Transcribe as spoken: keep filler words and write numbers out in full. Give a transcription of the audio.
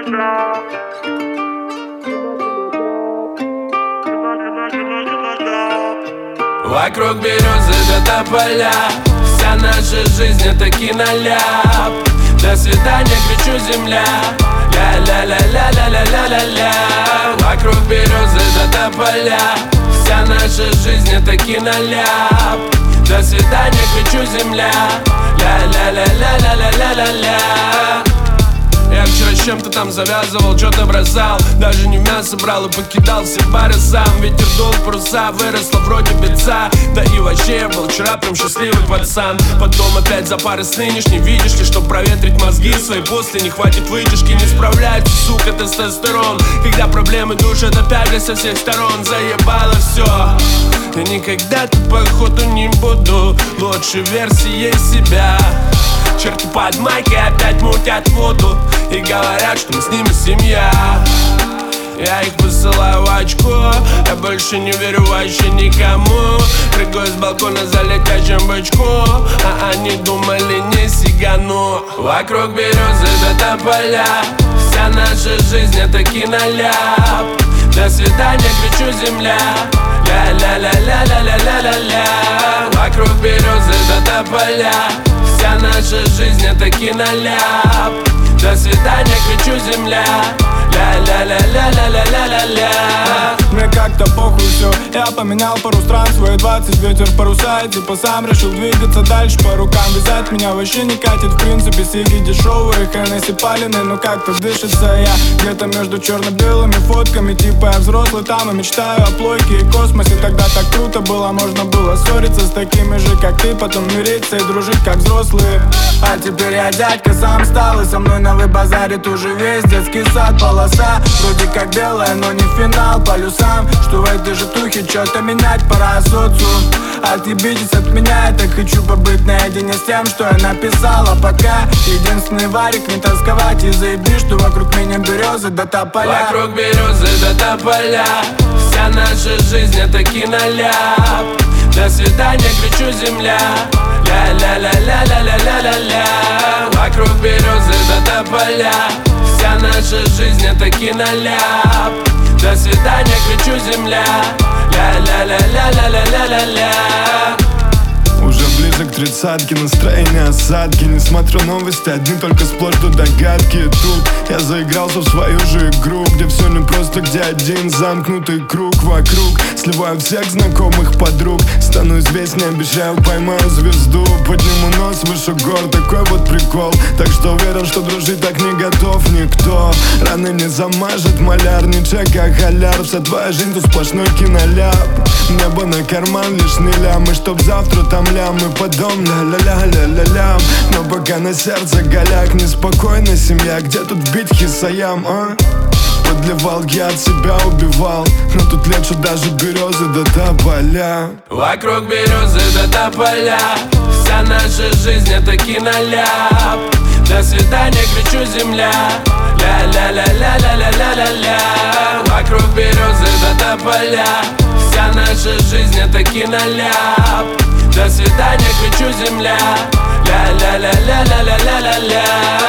Вокруг березы до тополя, вся наша жизнь это киноляп. До свидания, кричу земля, ля-ля-ля-ля-ля-ля-ля-ля-ля. Вокруг березы до тополя, вся наша жизнь это киноляп. До свидания, кричу земля, ля-ля-ля-ля-ля-ля-ля-ля-ля. Я вчера с чем-то там завязывал, что-то бросал, даже не мясо брал и покидал все бары сам. Ветер дул в паруса, выросла вроде бельца. Да и вообще я был вчера прям счастливый пацан. Потом опять за пары с нынешней, видишь ли, чтоб проветрить мозги свои после не хватит вытяжки, не справляется, сука, тестостерон. Когда проблемы душат опять со всех сторон, заебало все. Я никогда-то походу не буду лучшей версией себя. Черти под майкой опять мутят воду и говорят, что мы с ними семья. Я их посылаю в очко, я больше не верю вообще никому. Прыгаю с балкона за летящим бычком, а они думали не сигану. Вокруг березы до тополя, вся наша жизнь это киноляп. До свидания, кричу земля, ля-ля-ля-ля-ля-ля-ля-ля-ля. Вокруг березы до тополя, вся наша жизнь это киноляп. До свидания, кричу земля, ля-ля-ля-ля-ля-ля-ля-ля-ля. Мне как-то похуй все, я поменял пару стран, свои двадцать, ветер в паруса. И типа сам решил двигаться дальше по рукам. Вязать меня вообще не катит, в принципе, сиги дешевые, Хеннесси паленые, но как-то дышится. Я где-то между черно-белыми фотками, типа я взрослый там и мечтаю о плойке и космосе. Тогда так круто было, можно было ссориться с такими же, как ты, потом мириться и дружить, как взрослые. А теперь я дядька сам стал, и со мной новый базарит уже весь детский сад. Полоса вроде как белая, но не финал, полюсам, что в этой же тухе что-то менять пора социум. Отъебитесь от меня, я так хочу побыть наедине с тем, что я написала. Пока единственный варик, не тосковать и заеби, что вокруг меня березы до тополя. Вокруг березы до тополя, вся наша жизнь это киноляп. До свидания, кричу земля, ля-ля-ля-ля-ля-ля-ля-ля-ля. Вокруг березы до тополя, вся наша жизнь это киноляп. До свидания, кричу земля, ля-ля-ля-ля-ля-ля-ля-ля-ля. Уже ближе к тридцатке, настроение осадки. Не смотрю новости, одни только сплошь тут догадки. Тут я заигрался в свою же игру, где все не просто, где один замкнутый круг вокруг. Сливаю всех знакомых подруг, стану известнее, обещаю, поймаю звезду. Подниму нос выше гор, такой вот прикол. Так что уверен, что дружить так не готов никто. Раны не замажет маляр, не чека халяр. Вся твоя жизнь тут сплошной киноляп. Небо на карман, лишь не лямы, чтоб завтра там лям и потом ля-ля-ля-ля-ля-лям. Но пока на сердце голяк, неспокойна семья. Где тут бить хисаям, а? Подливал, я от себя убивал, но тут лечу даже березы до тополя. Вокруг березы до тополя, вся наша жизнь это киноляп. До свидания, кричу земля, ля-ля-ля-ля-ля-ля-ля-ля-ля. Вокруг березы до тополя, вся наша жизнь это киноляп. До свидания, кричу земля, ля-ля-ля-ля-ля-ля-ля-ля-ля.